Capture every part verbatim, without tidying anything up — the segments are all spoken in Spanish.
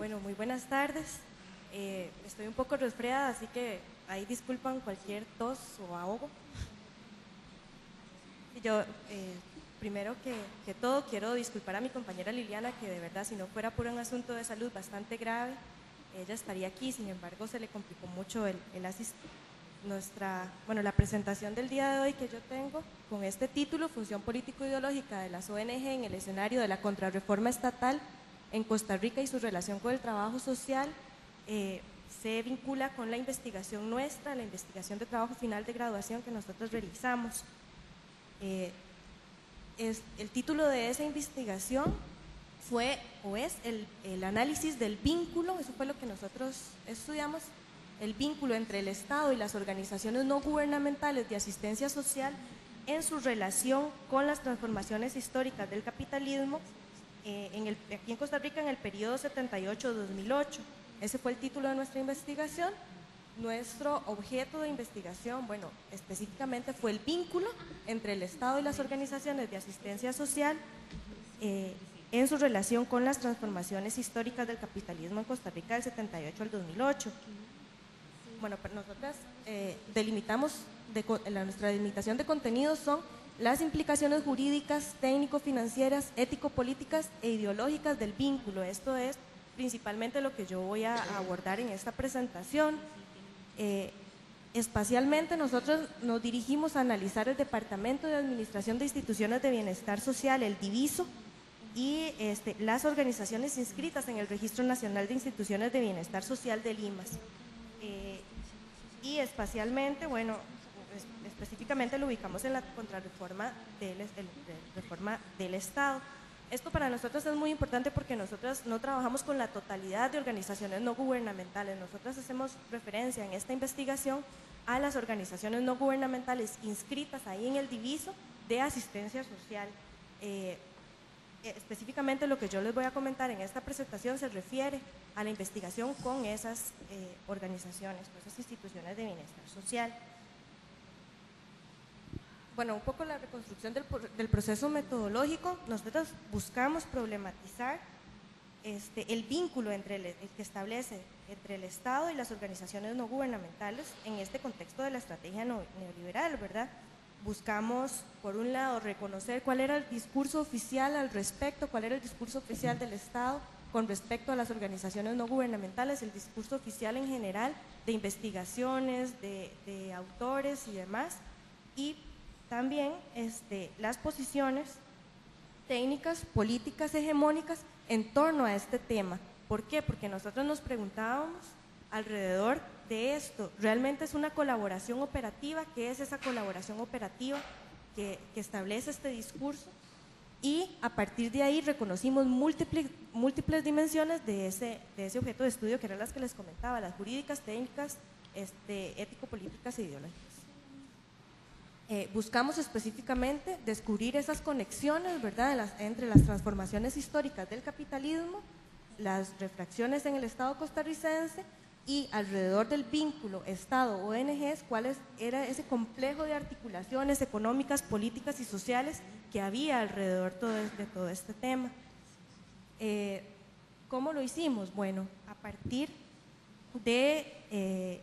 Bueno, muy buenas tardes. Eh, estoy un poco resfriada, así que ahí disculpan cualquier tos o ahogo. Y yo, eh, primero que, que todo, quiero disculpar a mi compañera Liliana, que de verdad, si no fuera por un asunto de salud bastante grave, ella estaría aquí. Sin embargo, se le complicó mucho el, el asistir. Nuestra, bueno, la presentación del día de hoy que yo tengo con este título, Función Político-Ideológica de las O N G en el escenario de la contrarreforma estatal en Costa Rica y su relación con el trabajo social, eh, se vincula con la investigación nuestra, la investigación de trabajo final de graduación que nosotros realizamos. Eh, es, el título de esa investigación fue o es el, el análisis del vínculo, eso fue lo que nosotros estudiamos, el vínculo entre el Estado y las organizaciones no gubernamentales de asistencia social en su relación con las transformaciones históricas del capitalismo eh, en el, aquí en Costa Rica en el periodo setenta y ocho a dos mil ocho. Ese fue el título de nuestra investigación. Nuestro objeto de investigación, bueno, específicamente fue el vínculo entre el Estado y las organizaciones de asistencia social eh, en su relación con las transformaciones históricas del capitalismo en Costa Rica del setenta y ocho al dos mil ocho. Bueno, pero nosotras eh, delimitamos, de, la, nuestra delimitación de contenidos son las implicaciones jurídicas, técnico-financieras, ético-políticas e ideológicas del vínculo. Esto es principalmente lo que yo voy a, a abordar en esta presentación. Eh, espacialmente nosotros nos dirigimos a analizar el Departamento de Administración de Instituciones de Bienestar Social, el Diviso, y este, las organizaciones inscritas en el Registro Nacional de Instituciones de Bienestar Social del I M A S. Eh, y espacialmente, bueno, es, específicamente lo ubicamos en la contrarreforma del, el, el, reforma del Estado. Esto para nosotros es muy importante porque nosotros no trabajamos con la totalidad de organizaciones no gubernamentales. Nosotros hacemos referencia en esta investigación a las organizaciones no gubernamentales inscritas ahí en el Diviso de asistencia social. Eh, específicamente lo que yo les voy a comentar en esta presentación se refiere a la investigación con esas eh, organizaciones, con esas instituciones de bienestar social. Bueno, un poco la reconstrucción del, del proceso metodológico. Nosotros buscamos problematizar este, el vínculo entre el, el que establece entre el Estado y las organizaciones no gubernamentales en este contexto de la estrategia no, neoliberal, ¿verdad? Buscamos, por un lado, reconocer cuál era el discurso oficial al respecto, cuál era el discurso oficial del Estado con respecto a las organizaciones no gubernamentales, el discurso oficial en general de investigaciones, de, de autores y demás, y también este, las posiciones técnicas, políticas, hegemónicas en torno a este tema. ¿Por qué? Porque nosotros nos preguntábamos alrededor de esto, ¿realmente es una colaboración operativa? ¿Qué es esa colaboración operativa que, que establece este discurso? Y a partir de ahí reconocimos múltiples, múltiples dimensiones de ese, de ese objeto de estudio, que eran las que les comentaba, las jurídicas, técnicas, este, ético-políticas e ideológicas. Eh, buscamos específicamente descubrir esas conexiones, ¿verdad?, las, entre las transformaciones históricas del capitalismo, las refracciones en el Estado costarricense y alrededor del vínculo Estado-O N Ges, cuál es, era ese complejo de articulaciones económicas, políticas y sociales que había alrededor todo, de todo este tema. Eh, ¿Cómo lo hicimos? Bueno, a partir de… Eh,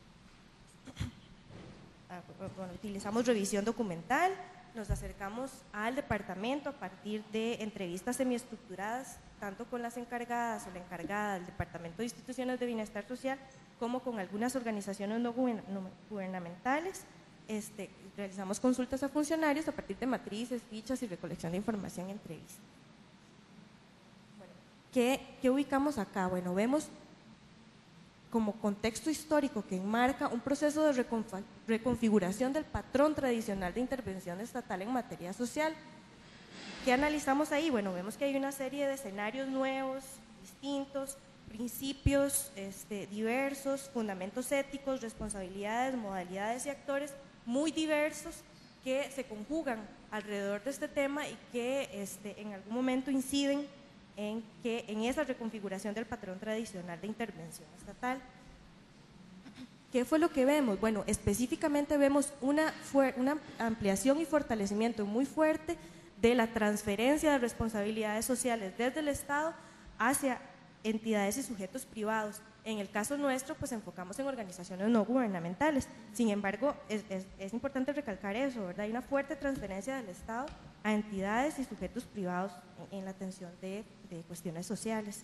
bueno, utilizamos revisión documental, nos acercamos al departamento a partir de entrevistas semiestructuradas, tanto con las encargadas o la encargada del Departamento de Instituciones de Bienestar Social, como con algunas organizaciones no gubernamentales. Este, realizamos consultas a funcionarios a partir de matrices, fichas y recolección de información y entrevistas. Bueno, ¿qué, ¿Qué ubicamos acá? Bueno, vemos como contexto histórico que enmarca un proceso de reconfiguración del patrón tradicional de intervención estatal en materia social. ¿Qué analizamos ahí? Bueno, vemos que hay una serie de escenarios nuevos, distintos, principios este, diversos, fundamentos éticos, responsabilidades, modalidades y actores muy diversos que se conjugan alrededor de este tema y que este, en algún momento inciden en, que, en esa reconfiguración del patrón tradicional de intervención estatal. ¿Qué fue lo que vemos? Bueno, específicamente vemos una, una ampliación y fortalecimiento muy fuerte de la transferencia de responsabilidades sociales desde el Estado hacia entidades y sujetos privados. En el caso nuestro, pues enfocamos en organizaciones no gubernamentales. Sin embargo, es, es, es importante recalcar eso, ¿verdad? Hay una fuerte transferencia del Estado a entidades y sujetos privados en, en la atención de, de cuestiones sociales.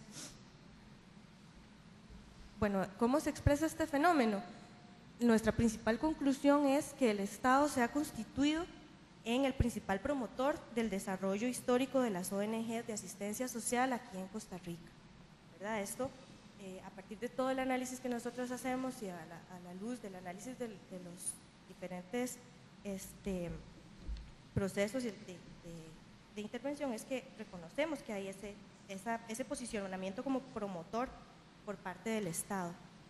Bueno, ¿cómo se expresa este fenómeno? Nuestra principal conclusión es que el Estado se ha constituido en el principal promotor del desarrollo histórico de las O N G de asistencia social aquí en Costa Rica, ¿verdad? Esto, eh, a partir de todo el análisis que nosotros hacemos y a la, a la luz del análisis de, de los diferentes este, procesos de, de, de intervención, es que reconocemos que hay ese, esa, ese posicionamiento como promotor por parte del Estado.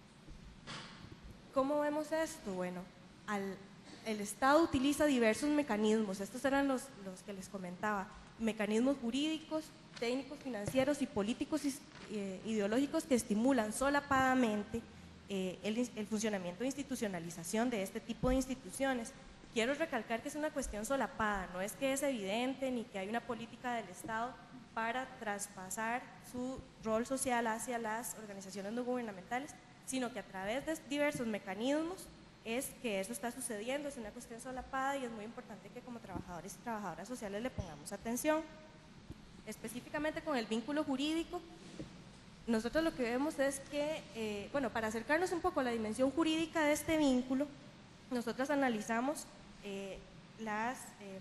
¿Cómo vemos esto? Bueno, al, el Estado utiliza diversos mecanismos, estos eran los, los que les comentaba, mecanismos jurídicos, técnicos, financieros y políticos y eh, ideológicos que estimulan solapadamente eh, el, el funcionamiento e institucionalización de este tipo de instituciones. Quiero recalcar que es una cuestión solapada, no es que es evidente ni que hay una política del Estado para traspasar su rol social hacia las organizaciones no gubernamentales, sino que a través de diversos mecanismos es que eso está sucediendo, es una cuestión solapada y es muy importante que como trabajadores y trabajadoras sociales le pongamos atención. Específicamente con el vínculo jurídico, nosotros lo que vemos es que, eh, bueno, para acercarnos un poco a la dimensión jurídica de este vínculo, nosotros analizamos eh, las, eh,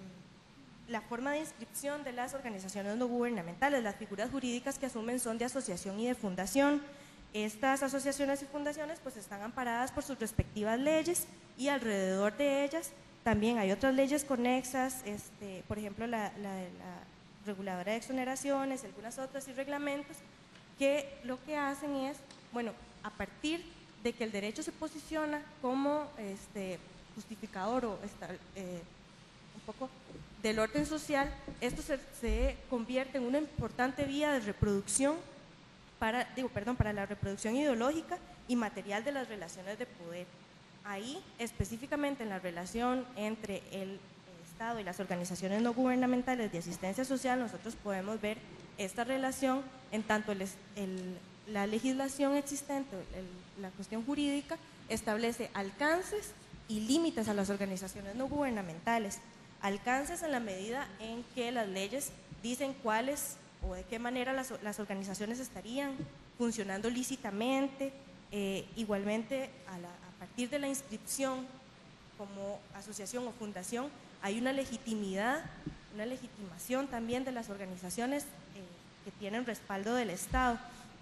la forma de inscripción de las organizaciones no gubernamentales. Las figuras jurídicas que asumen son de asociación y de fundación. Estas asociaciones y fundaciones pues están amparadas por sus respectivas leyes y alrededor de ellas también hay otras leyes conexas, este, por ejemplo la, la, la reguladora de exoneraciones, algunas otras y reglamentos que lo que hacen es, bueno, a partir de que el derecho se posiciona como este, justificador o esta, eh, un poco del orden social, esto se, se convierte en una importante vía de reproducción para, digo, perdón, para la reproducción ideológica y material de las relaciones de poder. Ahí, específicamente en la relación entre el Estado y las organizaciones no gubernamentales de asistencia social, nosotros podemos ver esta relación en tanto el, el, la legislación existente, el, la cuestión jurídica, establece alcances y límites a las organizaciones no gubernamentales. Alcances en la medida en que las leyes dicen cuáles o de qué manera las, las organizaciones estarían funcionando lícitamente, eh, igualmente a, la, a partir de la inscripción como asociación o fundación hay una legitimidad, una legitimación también de las organizaciones eh, que tienen respaldo del Estado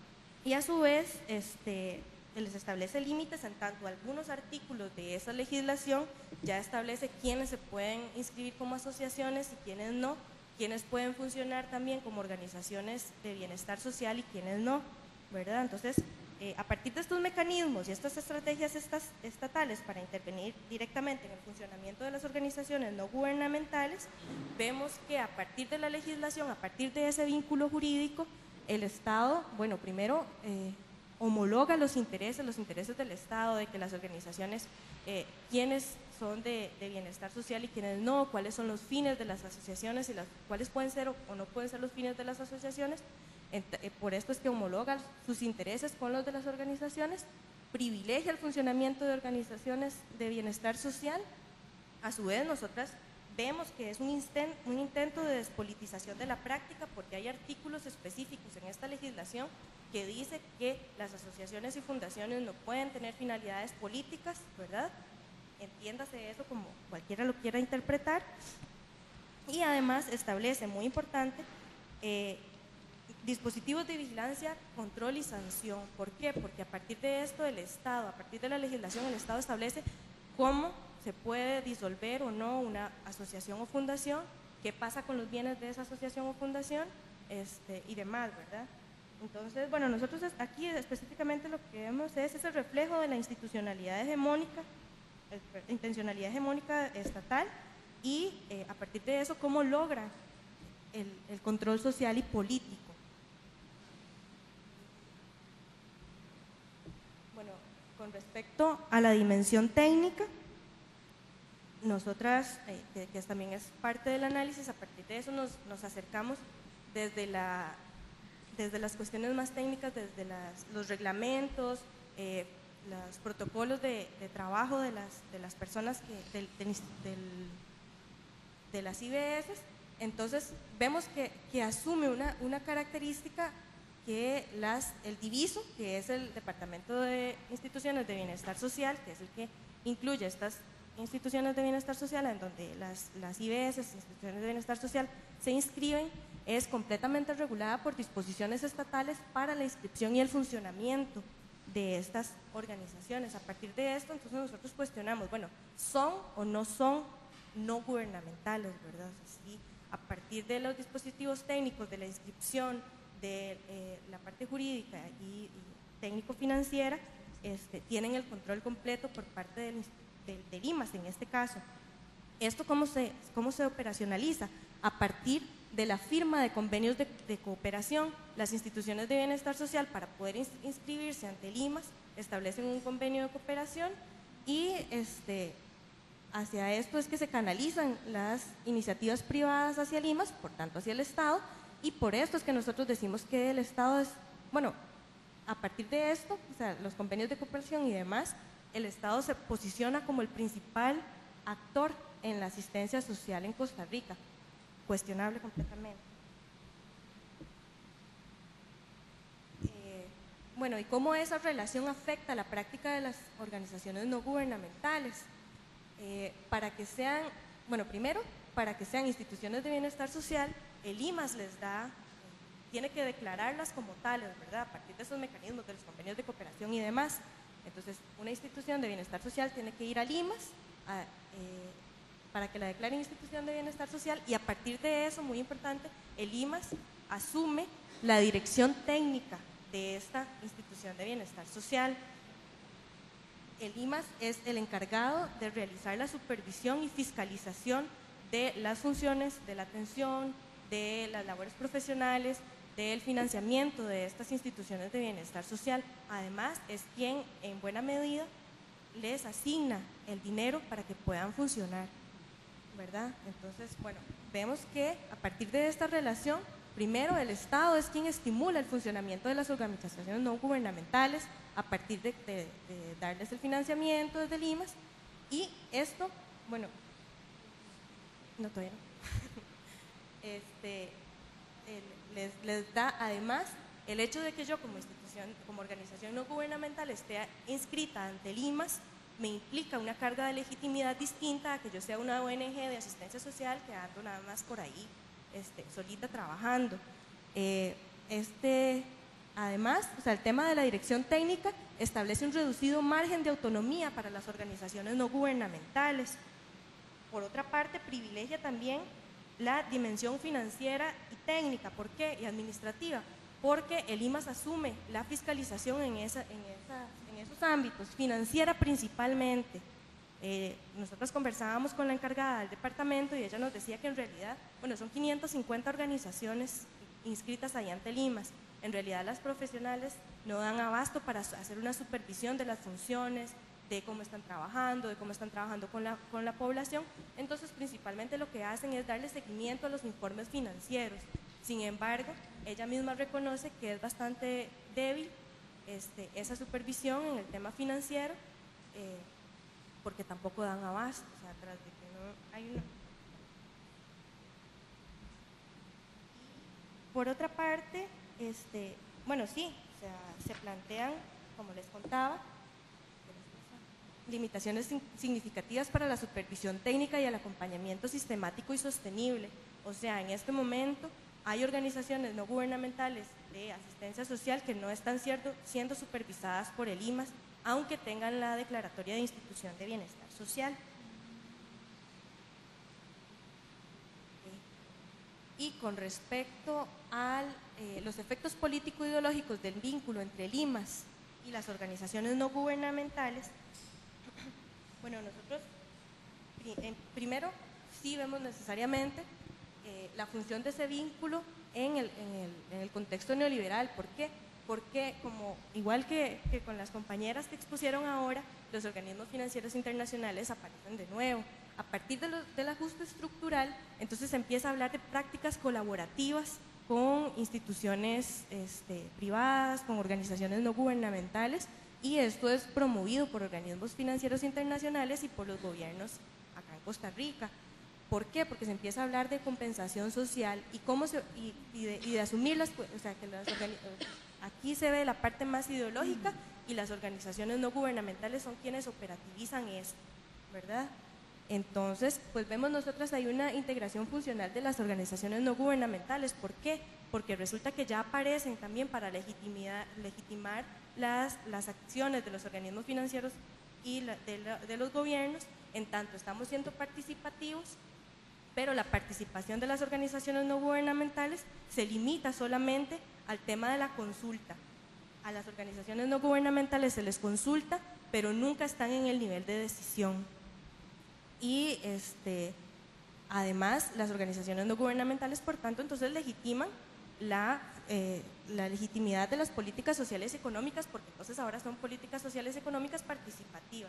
y a su vez este, les establece límites en tanto algunos artículos de esa legislación ya establece quiénes se pueden inscribir como asociaciones y quiénes no, quiénes pueden funcionar también como organizaciones de bienestar social y quiénes no, ¿verdad? Entonces, eh, a partir de estos mecanismos y estas estrategias estas, estatales para intervenir directamente en el funcionamiento de las organizaciones no gubernamentales, vemos que a partir de la legislación, a partir de ese vínculo jurídico, el Estado, bueno, primero eh, homologa los intereses, los intereses del Estado, de que las organizaciones, eh, quiénes son de, de bienestar social y quiénes no, cuáles son los fines de las asociaciones y las, cuáles pueden ser o, o no pueden ser los fines de las asociaciones. Por esto es que homologa sus intereses con los de las organizaciones, privilegia el funcionamiento de organizaciones de bienestar social. A su vez, nosotras vemos que es un, insten, un intento de despolitización de la práctica porque hay artículos específicos en esta legislación que dice que las asociaciones y fundaciones no pueden tener finalidades políticas, ¿verdad? Entiéndase eso como cualquiera lo quiera interpretar. Y además establece, muy importante, eh, dispositivos de vigilancia, control y sanción. ¿Por qué? Porque a partir de esto el Estado, a partir de la legislación, el Estado establece cómo se puede disolver o no una asociación o fundación, qué pasa con los bienes de esa asociación o fundación este, y demás, ¿verdad? Entonces, bueno, nosotros aquí específicamente lo que vemos es ese reflejo de la institucionalidad hegemónica, la intencionalidad hegemónica estatal y eh, a partir de eso cómo logra el, el control social y político. Con respecto a la dimensión técnica, nosotras, eh, que, que también es parte del análisis, a partir de eso nos, nos acercamos desde la desde las cuestiones más técnicas, desde las, los reglamentos, eh, los protocolos de, de trabajo de las, de las personas, que, del, del, del, de las I B S. Entonces vemos que, que asume una, una característica que las, el Diviso, que es el Departamento de Instituciones de Bienestar Social, que es el que incluye estas instituciones de bienestar social, en donde las, las I B S, instituciones de bienestar social, se inscriben, es completamente regulada por disposiciones estatales para la inscripción y el funcionamiento de estas organizaciones. A partir de esto, entonces nosotros cuestionamos, bueno, ¿son o no son no gubernamentales, verdad? Así, a partir de los dispositivos técnicos, de la inscripción, de eh, la parte jurídica y, y técnico-financiera, este, tienen el control completo por parte del, del, del I M A S en este caso. ¿Esto cómo se, cómo se operacionaliza? A partir de la firma de convenios de, de cooperación. Las instituciones de bienestar social, para poder ins, inscribirse ante el I M A S, establecen un convenio de cooperación y este, hacia esto es que se canalizan las iniciativas privadas hacia el I M A S, por tanto hacia el Estado, y por esto es que nosotros decimos que el Estado es, bueno, a partir de esto, o sea, los convenios de cooperación y demás, el Estado se posiciona como el principal actor en la asistencia social en Costa Rica, cuestionable completamente. Eh, bueno, ¿y cómo esa relación afecta la práctica de las organizaciones no gubernamentales? Eh, para que sean, bueno, primero, para que sean instituciones de bienestar social, el I M A S les da, tiene que declararlas como tales, ¿verdad? A partir de esos mecanismos de los convenios de cooperación y demás. Entonces, una institución de bienestar social tiene que ir al I M A S a, eh, para que la declaren institución de bienestar social, y a partir de eso, muy importante, el I M A S asume la dirección técnica de esta institución de bienestar social. El I M A S es el encargado de realizar la supervisión y fiscalización de las funciones de la atención, de las labores profesionales, del financiamiento de estas instituciones de bienestar social. Además, es quien en buena medida les asigna el dinero para que puedan funcionar, ¿verdad? Entonces, bueno, vemos que a partir de esta relación, primero el Estado es quien estimula el funcionamiento de las organizaciones no gubernamentales a partir de, de, de darles el financiamiento desde el I M A S, y esto, bueno, no todavía no. Este, el, les, les da además el hecho de que yo como institución, como organización no gubernamental esté inscrita ante el I M A S, me implica una carga de legitimidad distinta a que yo sea una O N G de asistencia social que ando nada más por ahí este, solita trabajando. Eh, este, además, o sea, el tema de la dirección técnica establece un reducido margen de autonomía para las organizaciones no gubernamentales. Por otra parte, privilegia también la dimensión financiera y técnica. ¿Por qué? Y administrativa. Porque el I M A S asume la fiscalización en, esa, en, esa, en esos ámbitos, financiera principalmente. Eh, nosotros conversábamos con la encargada del departamento y ella nos decía que en realidad, bueno, son quinientas cincuenta organizaciones inscritas ahí ante el I M A S. En realidad las profesionales no dan abasto para hacer una supervisión de las funciones, de cómo están trabajando, de cómo están trabajando con la, con la población. Entonces, principalmente lo que hacen es darle seguimiento a los informes financieros. Sin embargo, ella misma reconoce que es bastante débil este, esa supervisión en el tema financiero, eh, porque tampoco dan abasto, o sea, tras de que no hay una... Por otra parte, este, bueno, sí, o sea, se plantean, como les contaba, limitaciones significativas para la supervisión técnica y el acompañamiento sistemático y sostenible. O sea, en este momento hay organizaciones no gubernamentales de asistencia social que no están siendo, siendo supervisadas por el I M A S, aunque tengan la declaratoria de institución de bienestar social. Y con respecto a eh, los efectos político-ideológicos del vínculo entre el I M A S y las organizaciones no gubernamentales, bueno, nosotros primero sí vemos necesariamente eh, la función de ese vínculo en el, en, el, en el contexto neoliberal. ¿Por qué? Porque como igual que, que con las compañeras que expusieron ahora, los organismos financieros internacionales aparecen de nuevo. A partir de lo, del ajuste estructural, entonces se empieza a hablar de prácticas colaborativas con instituciones este, privadas, con organizaciones no gubernamentales, y esto es promovido por organismos financieros internacionales y por los gobiernos acá en Costa Rica. ¿Por qué? Porque se empieza a hablar de compensación social y, cómo se, y, y, de, y de asumir las, o sea, que las aquí se ve la parte más ideológica y las organizaciones no gubernamentales son quienes operativizan esto, ¿verdad? Entonces, pues vemos nosotros hay una integración funcional de las organizaciones no gubernamentales. ¿Por qué? Porque resulta que ya aparecen también para legitimidad, legitimar las, las acciones de los organismos financieros y la, de, la, de los gobiernos, en tanto estamos siendo participativos, pero la participación de las organizaciones no gubernamentales se limita solamente al tema de la consulta. A las organizaciones no gubernamentales se les consulta, pero nunca están en el nivel de decisión. Y este, además las organizaciones no gubernamentales, por tanto, entonces legitiman la, eh, la legitimidad de las políticas sociales y económicas, porque entonces ahora son políticas sociales y económicas participativas.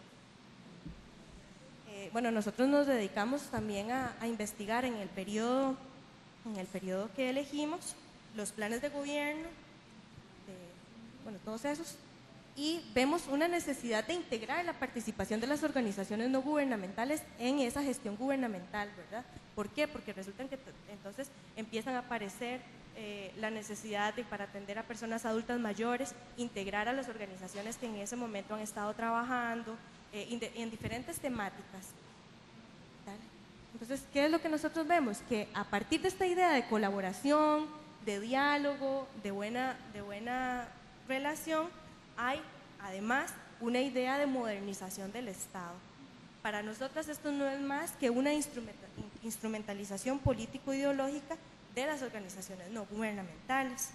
Eh, bueno, nosotros nos dedicamos también a, a investigar en el periodo, en el periodo que elegimos, los planes de gobierno, de, bueno, todos esos, y vemos una necesidad de integrar la participación de las organizaciones no gubernamentales en esa gestión gubernamental, ¿verdad? ¿Por qué? Porque resulta que entonces empiezan a aparecer eh, la necesidad de, para atender a personas adultas mayores, integrar a las organizaciones que en ese momento han estado trabajando eh, en diferentes temáticas. ¿Vale? Entonces, ¿qué es lo que nosotros vemos? Que a partir de esta idea de colaboración, de diálogo, de buena, de buena relación, hay además una idea de modernización del Estado. Para nosotros esto no es más que una instrumentalización político-ideológica de las organizaciones no gubernamentales.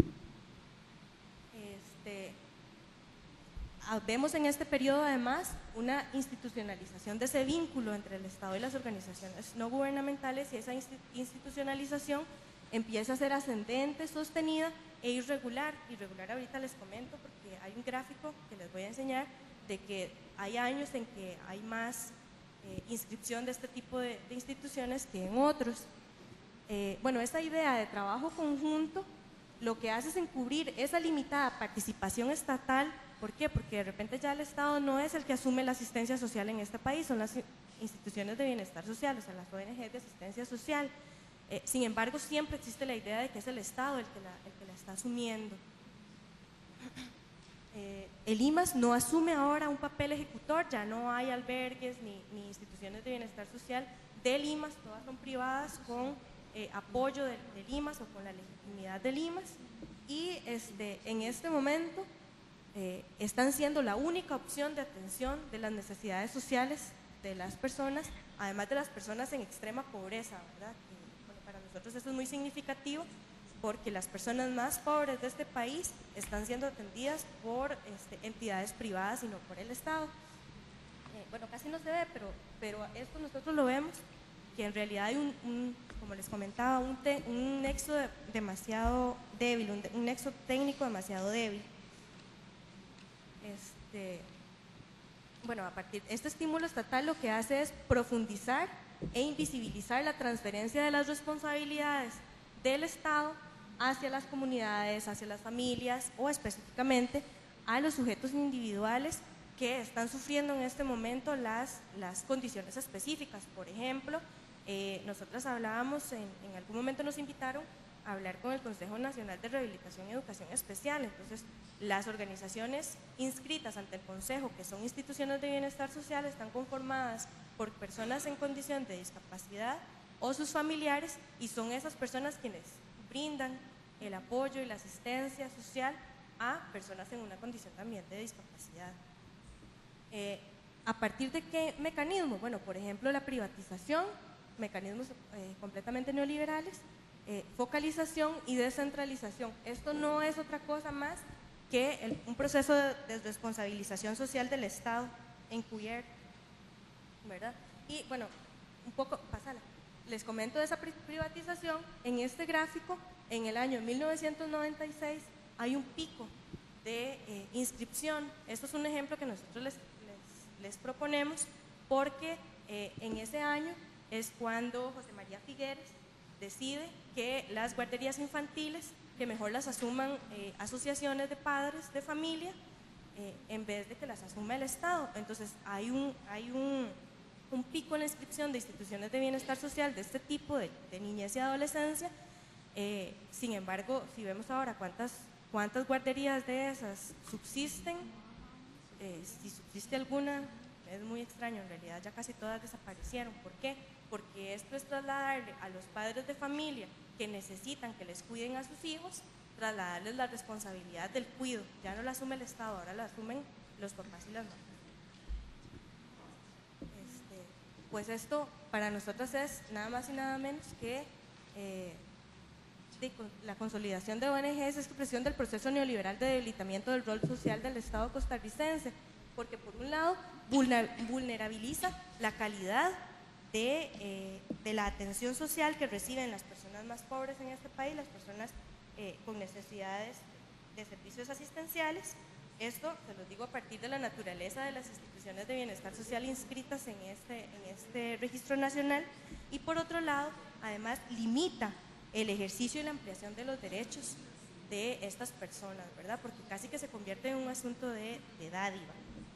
Este, vemos en este periodo además una institucionalización de ese vínculo entre el Estado y las organizaciones no gubernamentales, y esa institucionalización empieza a ser ascendente, sostenida e irregular. Irregular ahorita les comento porque hay un gráfico que les voy a enseñar de que hay años en que hay más eh, inscripción de este tipo de, de instituciones que en otros. Eh, bueno, esa idea de trabajo conjunto lo que hace es encubrir esa limitada participación estatal. ¿Por qué? Porque de repente ya el Estado no es el que asume la asistencia social en este país, son las instituciones de bienestar social, o sea, las O N G de asistencia social. Eh, sin embargo, siempre existe la idea de que es el Estado el que la, el que la está asumiendo. Eh, el I M A S no asume ahora un papel ejecutor, ya no hay albergues ni, ni instituciones de bienestar social del I M A S, todas son privadas con eh, apoyo del, del I M A S o con la legitimidad del I M A S, y este, en este momento eh, están siendo la única opción de atención de las necesidades sociales de las personas, además de las personas en extrema pobreza, ¿verdad? Para nosotros eso es muy significativo porque las personas más pobres de este país están siendo atendidas por este, entidades privadas y no por el Estado. Eh, bueno, casi no se ve, pero, pero esto nosotros lo vemos, que en realidad hay un, un como les comentaba, un, te, un nexo de, demasiado débil, un, un nexo técnico demasiado débil. Este, bueno, a partir de este estímulo estatal lo que hace es profundizar e invisibilizar la transferencia de las responsabilidades del Estado hacia las comunidades, hacia las familias o específicamente a los sujetos individuales que están sufriendo en este momento las, las condiciones específicas. Por ejemplo, eh, nosotros hablábamos, en, en algún momento nos invitaron a hablar con el Consejo Nacional de Rehabilitación y Educación Especial. Entonces, las organizaciones inscritas ante el Consejo, que son instituciones de bienestar social, están conformadas por personas en condición de discapacidad o sus familiares, y son esas personas quienes brindan el apoyo y la asistencia social a personas en una condición también de discapacidad. Eh, ¿A partir de qué mecanismo? Bueno, por ejemplo, la privatización, mecanismos eh, completamente neoliberales, eh, focalización y descentralización. Esto no es otra cosa más que el, un proceso de desresponsabilización social del Estado encubierto, ¿verdad? Y bueno, un poco, pásala, les comento de esa privatización. En este gráfico, en el año mil novecientos noventa y seis hay un pico de eh, inscripción. Esto es un ejemplo que nosotros les, les, les proponemos porque eh, en ese año es cuando José María Figueres decide que las guarderías infantiles, que mejor las asuman eh, asociaciones de padres de familia, eh, en vez de que las asuma el Estado. Entonces hay un, hay un, un pico en la inscripción de instituciones de bienestar social de este tipo, de, de niñez y adolescencia. Eh, sin embargo, si vemos ahora cuántas, cuántas guarderías de esas subsisten, eh, si subsiste alguna, es muy extraño, en realidad ya casi todas desaparecieron. ¿Por qué? Porque esto es trasladarle a los padres de familia que necesitan que les cuiden a sus hijos, trasladarles la responsabilidad del cuidado. Ya no la asume el Estado, ahora la asumen los papás y las mamás. Este, pues esto para nosotros es nada más y nada menos que eh, de, la consolidación de O N Ges, es expresión del proceso neoliberal de debilitamiento del rol social del Estado costarricense, porque por un lado vulnerabiliza la calidad de, eh, de la atención social que reciben las personas más pobres en este país, las personas eh, con necesidades de servicios asistenciales. Esto se los digo a partir de la naturaleza de las instituciones de bienestar social inscritas en este, en este registro nacional, y por otro lado, además limita el ejercicio y la ampliación de los derechos de estas personas, ¿verdad? Porque casi que se convierte en un asunto de, de dádiva.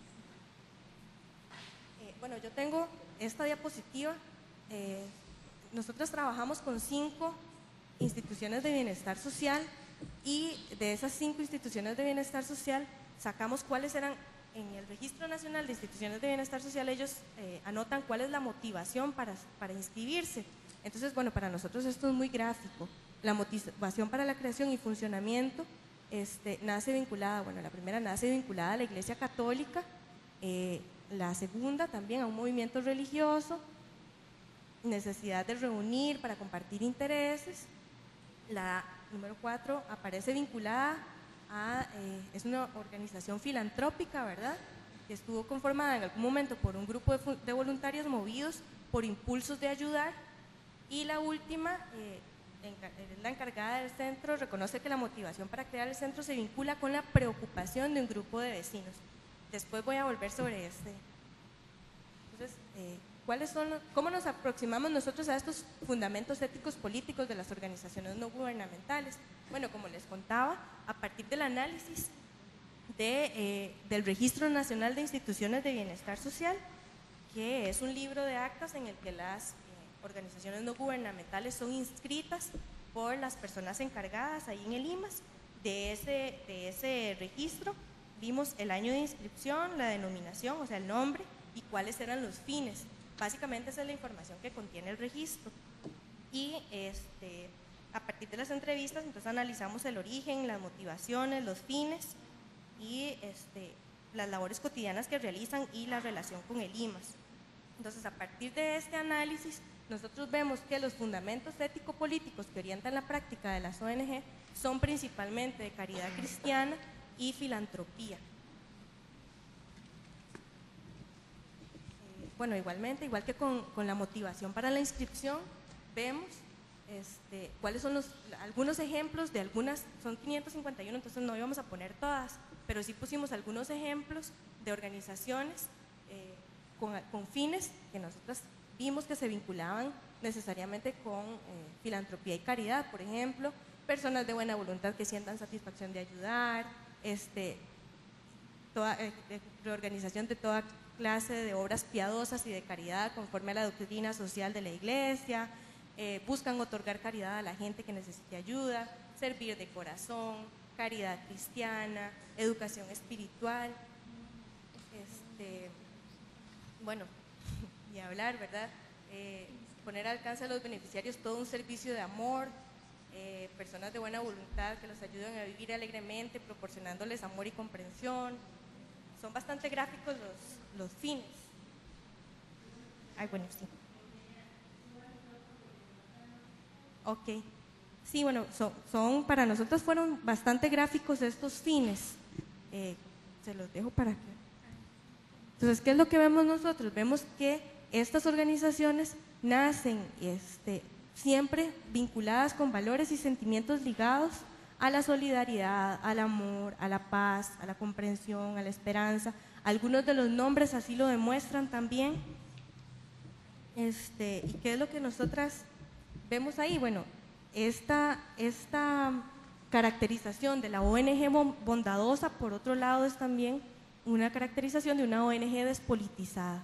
Eh, bueno, yo tengo esta diapositiva. Eh, nosotros trabajamos con cinco instituciones de bienestar social, y de esas cinco instituciones de bienestar social sacamos cuáles eran, en el Registro Nacional de Instituciones de Bienestar Social ellos eh, anotan cuál es la motivación para, para inscribirse. Entonces, bueno, para nosotros esto es muy gráfico. La motivación para la creación y funcionamiento este, nace vinculada, bueno, la primera nace vinculada a la Iglesia Católica, eh, la segunda también a un movimiento religioso, necesidad de reunir para compartir intereses. La número cuatro aparece vinculada a, eh, es una organización filantrópica, ¿verdad?, que estuvo conformada en algún momento por un grupo de, de voluntarios movidos por impulsos de ayudar. Y la última, eh, la encargada del centro, reconoce que la motivación para crear el centro se vincula con la preocupación de un grupo de vecinos. Después voy a volver sobre este. Entonces, eh, ¿cuáles son los, ¿cómo nos aproximamos nosotros a estos fundamentos éticos políticos de las organizaciones no gubernamentales? Bueno, como les contaba, a partir del análisis de, eh, del Registro Nacional de Instituciones de Bienestar Social, que es un libro de actas en el que las eh, organizaciones no gubernamentales son inscritas por las personas encargadas ahí en el I M A S. De ese, de ese registro vimos el año de inscripción, la denominación, o sea, el nombre, y cuáles eran los fines. Básicamente esa es la información que contiene el registro. Y este, a partir de las entrevistas, entonces analizamos el origen, las motivaciones, los fines y este, las labores cotidianas que realizan y la relación con el I M A S. Entonces, a partir de este análisis, nosotros vemos que los fundamentos ético-políticos que orientan la práctica de las O N G son principalmente de caridad cristiana y filantropía. Bueno, igualmente, igual que con, con la motivación para la inscripción, vemos este, cuáles son los, algunos ejemplos de algunas, son quinientas cincuenta y uno, entonces no íbamos a poner todas, pero sí pusimos algunos ejemplos de organizaciones eh, con, con fines que nosotros vimos que se vinculaban necesariamente con eh, filantropía y caridad. Por ejemplo, personas de buena voluntad que sientan satisfacción de ayudar, este, toda, eh, de reorganización de toda clase de obras piadosas y de caridad conforme a la doctrina social de la Iglesia, eh, buscan otorgar caridad a la gente que necesite ayuda, servir de corazón, caridad cristiana, educación espiritual, este, bueno, y hablar, ¿verdad? Eh, poner al alcance a los beneficiarios todo un servicio de amor, eh, personas de buena voluntad que los ayuden a vivir alegremente, proporcionándoles amor y comprensión. Son bastante gráficos los, los fines. Ay, bueno, sí. Ok. Sí, bueno, son, son para nosotros fueron bastante gráficos estos fines. Eh, se los dejo para que… Entonces, ¿qué es lo que vemos nosotros? Vemos que estas organizaciones nacen este, siempre vinculadas con valores y sentimientos ligados a la solidaridad, al amor, a la paz, a la comprensión, a la esperanza. Algunos de los nombres así lo demuestran también. Este, ¿y qué es lo que nosotras vemos ahí? Bueno, esta, esta caracterización de la O N G bondadosa, por otro lado, es también una caracterización de una O N G despolitizada.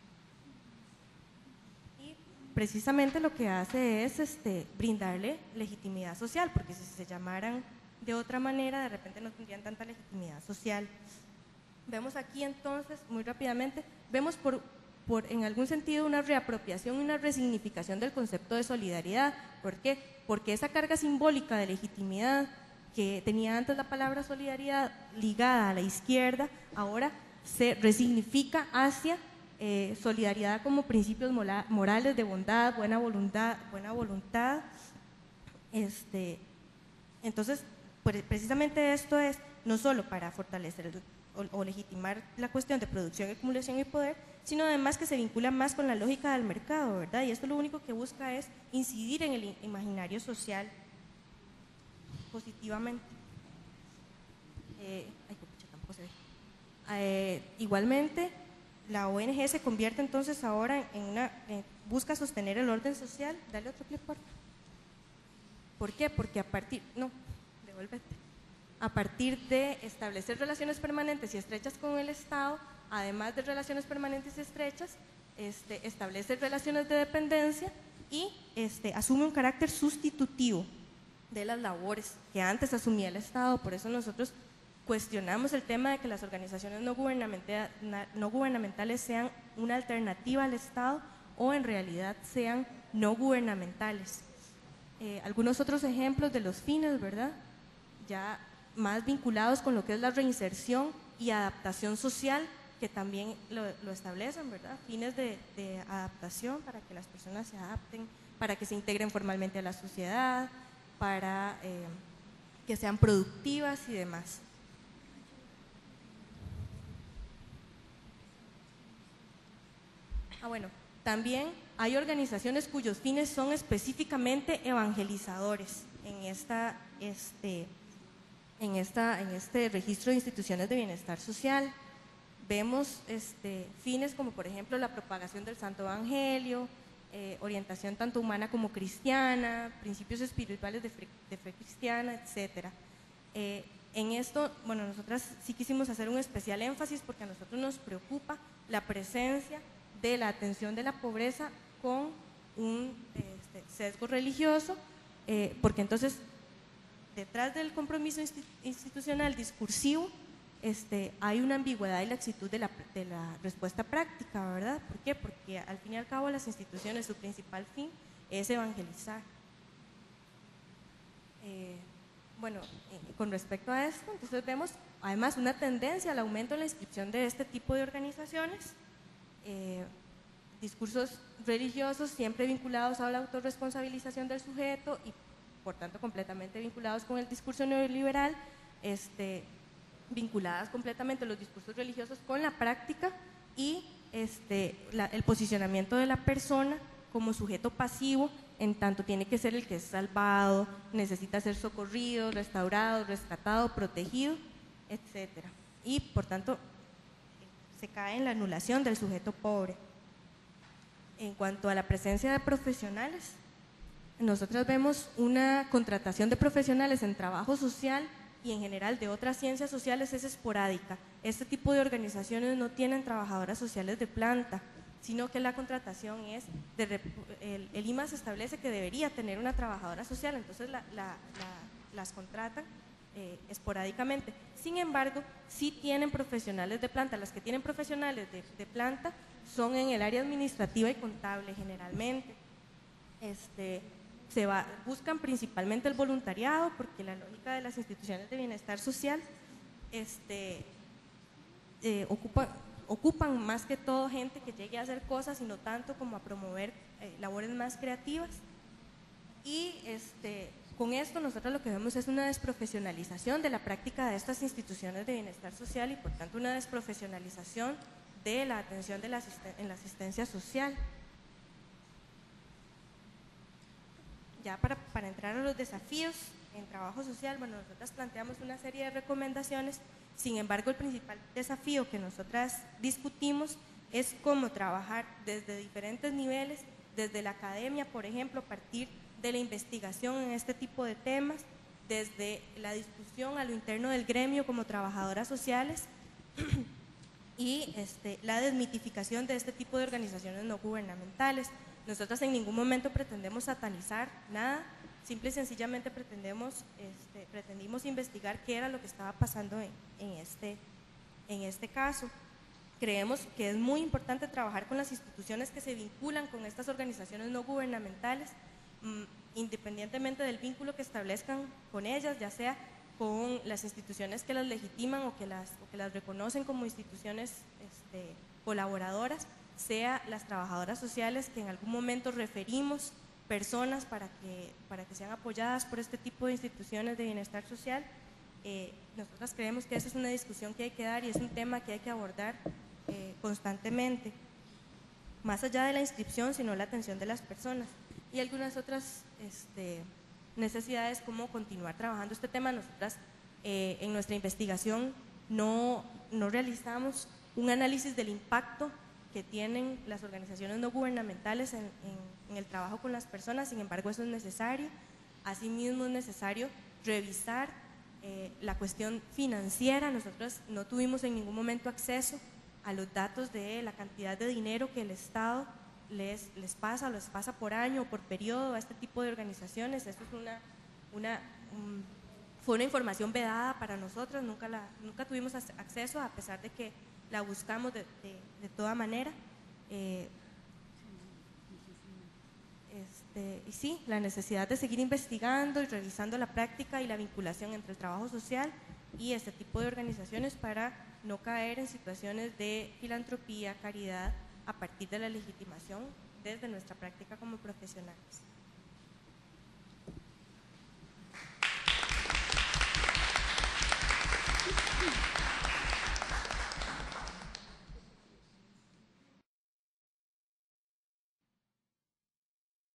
Y precisamente lo que hace es este, brindarle legitimidad social, porque si se llamaran de otra manera, de repente no tendrían tanta legitimidad social. Vemos aquí entonces, muy rápidamente, vemos por, por en algún sentido una reapropiación y una resignificación del concepto de solidaridad. ¿Por qué? Porque esa carga simbólica de legitimidad que tenía antes la palabra solidaridad ligada a la izquierda, ahora se resignifica hacia eh, solidaridad como principios morales de bondad, buena voluntad, buena voluntad. Este, entonces, precisamente esto es no solo para fortalecer el, o, o legitimar la cuestión de producción, acumulación y poder, sino además que se vincula más con la lógica del mercado, ¿verdad? Y esto lo único que busca es incidir en el imaginario social positivamente. Eh, ay, pucha, tampoco se ve. Eh, igualmente, la O N G se convierte entonces ahora en una, en, busca sostener el orden social. Dale otro clip, por favor. ¿Por qué? Porque a partir, no, devuélvete. A partir de establecer relaciones permanentes y estrechas con el Estado, además de relaciones permanentes y estrechas, este, establece relaciones de dependencia y este, asume un carácter sustitutivo de las labores que antes asumía el Estado. Por eso nosotros cuestionamos el tema de que las organizaciones no gubernamentales, no gubernamentales sean una alternativa al Estado o en realidad sean no gubernamentales. Eh, algunos otros ejemplos de los fines, ¿verdad? Ya más vinculados con lo que es la reinserción y adaptación social, que también lo, lo establecen, ¿verdad? Fines de, de adaptación para que las personas se adapten, para que se integren formalmente a la sociedad, para eh, que sean productivas y demás. Ah, bueno, también hay organizaciones cuyos fines son específicamente evangelizadores en, esta, este, en, esta, en este registro de instituciones de bienestar social. Vemos este, fines como por ejemplo la propagación del Santo Evangelio, eh, orientación tanto humana como cristiana, principios espirituales de fe, de fe cristiana, etcétera. Eh, en esto, bueno, nosotras sí quisimos hacer un especial énfasis porque a nosotros nos preocupa la presencia de la atención de la pobreza con un este, sesgo religioso, eh, porque entonces detrás del compromiso institucional discursivo este, hay una ambigüedad y laxitud de la, de la respuesta práctica, ¿verdad? ¿Por qué? Porque al fin y al cabo las instituciones, su principal fin es evangelizar. Eh, bueno, eh, con respecto a esto, entonces vemos además una tendencia al aumento en la inscripción de este tipo de organizaciones, eh, discursos religiosos siempre vinculados a la autorresponsabilización del sujeto y por tanto completamente vinculados con el discurso neoliberal, este, vinculadas completamente los discursos religiosos con la práctica y este, la, el posicionamiento de la persona como sujeto pasivo, en tanto tiene que ser el que es salvado, necesita ser socorrido, restaurado, rescatado, protegido, etcétera. Y por tanto se cae en la anulación del sujeto pobre. En cuanto a la presencia de profesionales, nosotros vemos una contratación de profesionales en trabajo social y en general de otras ciencias sociales es esporádica. Este tipo de organizaciones no tienen trabajadoras sociales de planta, sino que la contratación es, de, el, el I M A S establece que debería tener una trabajadora social, entonces la, la, la, las contratan eh, esporádicamente. Sin embargo, sí tienen profesionales de planta. Las que tienen profesionales de, de planta son en el área administrativa y contable generalmente. Este, se va, buscan principalmente el voluntariado porque la lógica de las instituciones de bienestar social este, eh, ocupa, ocupan más que todo gente que llegue a hacer cosas y no tanto como a promover eh, labores más creativas. Y este, con esto nosotros lo que vemos es una desprofesionalización de la práctica de estas instituciones de bienestar social y por tanto una desprofesionalización de la atención de la en la asistencia social. Ya para, para entrar a los desafíos en trabajo social, bueno, nosotras planteamos una serie de recomendaciones, sin embargo el principal desafío que nosotras discutimos es cómo trabajar desde diferentes niveles, desde la academia, por ejemplo, a partir de la investigación en este tipo de temas, desde la discusión a lo interno del gremio como trabajadoras sociales y este, la desmitificación de este tipo de organizaciones no gubernamentales. Nosotras en ningún momento pretendemos satanizar nada, simple y sencillamente pretendemos, este, pretendimos investigar qué era lo que estaba pasando en, en, este, en este caso. Creemos que es muy importante trabajar con las instituciones que se vinculan con estas organizaciones no gubernamentales, mmm, independientemente del vínculo que establezcan con ellas, ya sea con las instituciones que las legitiman o que las, o que las reconocen como instituciones este, colaboradoras, sea las trabajadoras sociales que en algún momento referimos personas para que, para que sean apoyadas por este tipo de instituciones de bienestar social. Eh, nosotras creemos que esa es una discusión que hay que dar y es un tema que hay que abordar eh, constantemente, más allá de la inscripción, sino la atención de las personas. Y algunas otras este, necesidades como continuar trabajando este tema. Nosotras eh, en nuestra investigación no, no realizamos un análisis del impacto que tienen las organizaciones no gubernamentales en, en, en el trabajo con las personas, sin embargo eso es necesario. Asimismo es necesario revisar eh, la cuestión financiera. Nosotros no tuvimos en ningún momento acceso a los datos de la cantidad de dinero que el Estado les, les pasa, o les pasa por año o por periodo a este tipo de organizaciones. Eso es una, una, um, fue una información vedada para nosotros, nunca, la, nunca tuvimos acceso, a pesar de que la buscamos de, de, de toda manera. Eh, este, y sí, la necesidad de seguir investigando y revisando la práctica y la vinculación entre el trabajo social y este tipo de organizaciones para no caer en situaciones de filantropía, caridad, a partir de la legitimación desde nuestra práctica como profesionales.